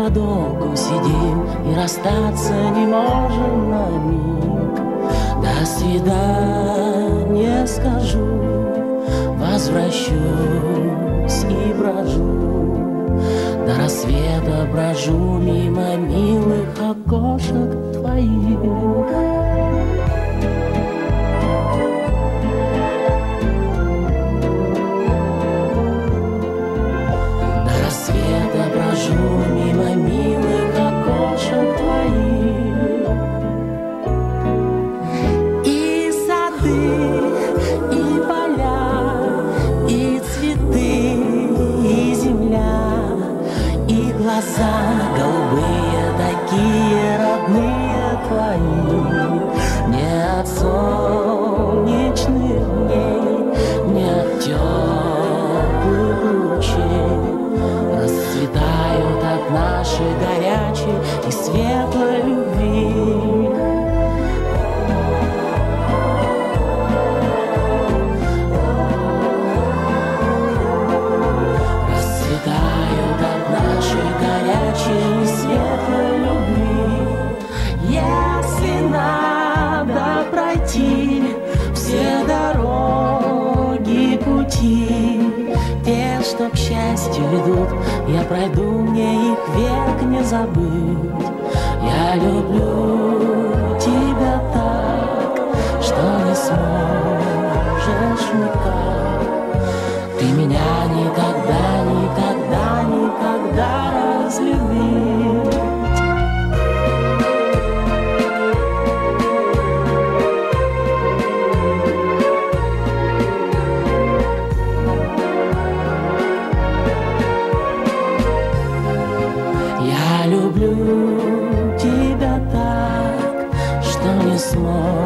подолгу сидим и расстаться не можем на миг. До свидания скажу, возвращусь и брожу. До рассвета брожу мимо милых окошек твоих. Брожу мимо милых окошек твоих. И сады, и поля, и цветы, и земля, и глаза голубые, такие родные твои. Не от солнечных дней, не от теплых лучей расцветают от нашей горячей и светлой любви. Расцветают от нашей горячей и светлой любви. Если надо пройти все дороги, пути, те, что к счастью ведут, я пройду, мне их век не забыть. Я люблю тебя так, что не сможешь никак. Ты меня никогда, никогда, никогда разлюбить. Люблю тебя так, что не сможешь